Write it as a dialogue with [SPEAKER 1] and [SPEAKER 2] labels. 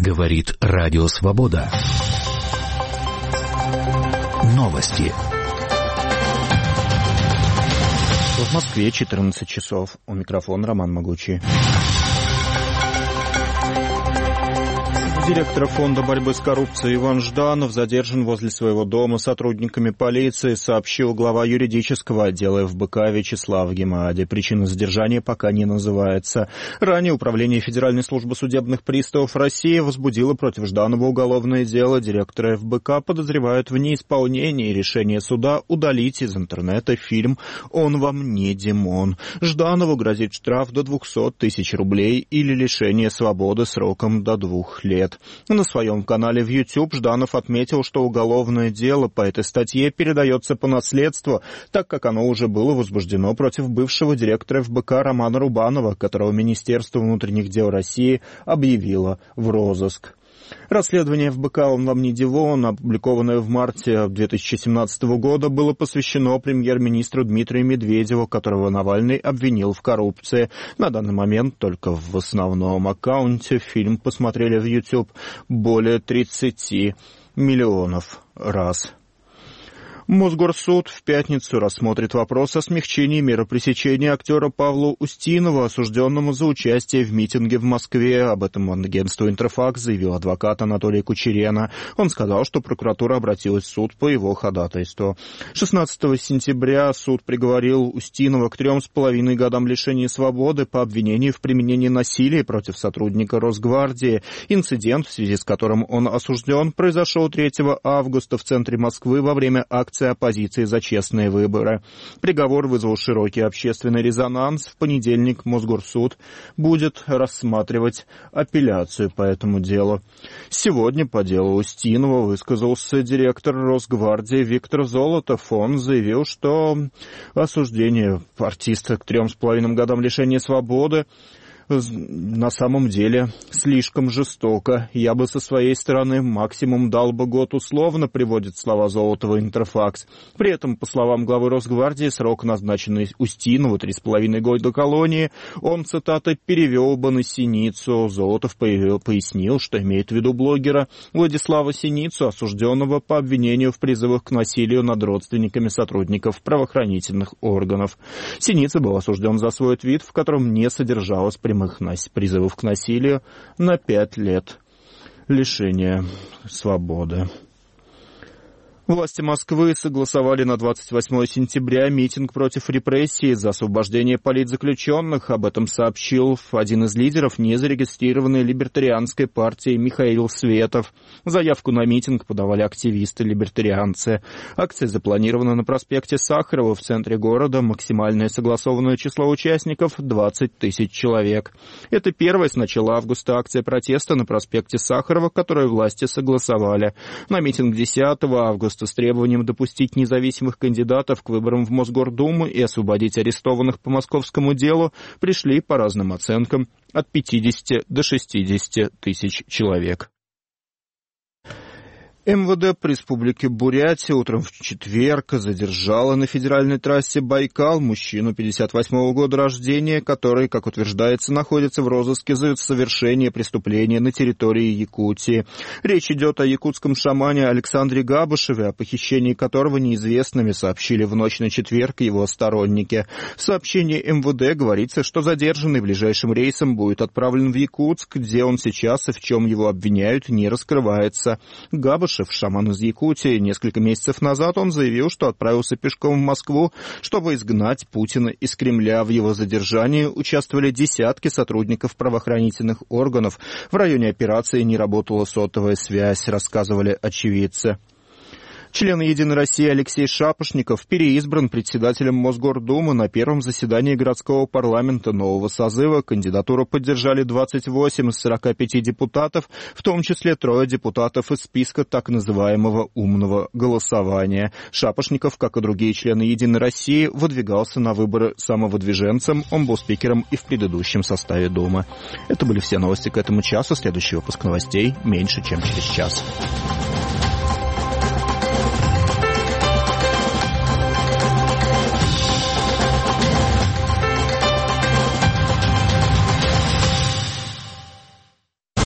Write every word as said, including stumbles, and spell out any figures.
[SPEAKER 1] Говорит Радио Свобода. Новости.
[SPEAKER 2] В Москве четырнадцать часов. У микрофона Роман Могучий. Директор фонда борьбы с коррупцией Иван Жданов задержан возле своего дома сотрудниками полиции, сообщил глава юридического отдела эф бэ ка Вячеслав Гемади. Причина задержания пока не называется. Ранее Управление Федеральной службы судебных приставов России возбудило против Жданова уголовное дело. Директора эф бэ ка подозревают в неисполнении решения суда удалить из интернета фильм «Он вам не Димон». Жданову грозит штраф до двухсот тысяч рублей или лишение свободы сроком до двух лет. На своем канале в YouTube Жданов отметил, что уголовное дело по этой статье передается по наследству, так как оно уже было возбуждено против бывшего директора эф бэ ка Романа Рубанова, которого Министерство внутренних дел России объявило в розыск. Расследование эф бэ ка «Он вам не Димон», опубликованное в марте две тысячи семнадцатого года, было посвящено премьер-министру Дмитрию Медведеву, которого Навальный обвинил в коррупции. На данный момент только в основном аккаунте фильм посмотрели в YouTube более тридцати миллионов раз. Мосгорсуд в пятницу рассмотрит вопрос о смягчении меры пресечения актера Павла Устинова, осужденному за участие в митинге в Москве. Об этом агентству «Интерфакс» заявил адвокат Анатолий Кучерена. Он сказал, что прокуратура обратилась в суд по его ходатайству. шестнадцатого сентября суд приговорил Устинова к трем с половиной годам лишения свободы по обвинению в применении насилия против сотрудника Росгвардии. Инцидент, в связи с которым он осужден, произошел третьего августа в центре Москвы во время акции оппозиции за честные выборы. Приговор вызвал широкий общественный резонанс. В понедельник Мосгорсуд будет рассматривать апелляцию по этому делу. Сегодня по делу Устинова высказался директор Росгвардии Виктор Золотов. Он заявил, что осуждение артиста к трем с половиной годам лишения свободы на самом деле слишком жестоко. Я бы со своей стороны максимум дал бы год условно, приводит слова Золотова «Интерфакс». При этом, по словам главы Росгвардии, срок, назначенный Устинову, три с половиной года колонии, он, цитата, перевел бы на Синицу. Золотов пояснил, что имеет в виду блогера Владислава Синицу, осужденного по обвинению в призывах к насилию над родственниками сотрудников правоохранительных органов. Синица был осужден за свой твит, в котором не содержалось прямых призывов к насилию, на пять лет лишения свободы. Власти Москвы согласовали на двадцать восьмое сентября митинг против репрессий за освобождение политзаключенных. Об этом сообщил один из лидеров незарегистрированной либертарианской партии Михаил Светов. Заявку на митинг подавали активисты-либертарианцы. Акция запланирована на проспекте Сахарова в центре города. Максимальное согласованное число участников – двадцать тысяч человек. Это первая с начала августа акция протеста на проспекте Сахарова, которую власти согласовали. На митинг десятого августа с требованием допустить независимых кандидатов к выборам в Мосгордуму и освободить арестованных по московскому делу пришли, по разным оценкам, от пятидесяти до шестидесяти тысяч человек. эм вэ дэ по Республике Бурятия утром в четверг задержала на федеральной трассе Байкал мужчину пятьдесят восьмого года рождения, который, как утверждается, находится в розыске за совершение преступления на территории Якутии. Речь идет о якутском шамане Александре Габышеве, о похищении которого неизвестными сообщили в ночь на четверг его сторонники. В сообщении эм вэ дэ говорится, что задержанный ближайшим рейсом будет отправлен в Якутск, где он сейчас и в чем его обвиняют, не раскрывается. Габышев, шаман из Якутии, несколько месяцев назад он заявил, что отправился пешком в Москву, чтобы изгнать Путина из Кремля. В его задержании участвовали десятки сотрудников правоохранительных органов. В районе операции не работала сотовая связь, рассказывали очевидцы. Член «Единой России» Алексей Шапошников переизбран председателем Мосгордумы на первом заседании городского парламента нового созыва. Кандидатуру поддержали двадцать восемь из сорока пяти депутатов, в том числе трое депутатов из списка так называемого «умного голосования». Шапошников, как и другие члены «Единой России», выдвигался на выборы самовыдвиженцем, омбудспикером и в предыдущем составе Думы. Это были все новости к этому часу. Следующий выпуск новостей меньше, чем через час.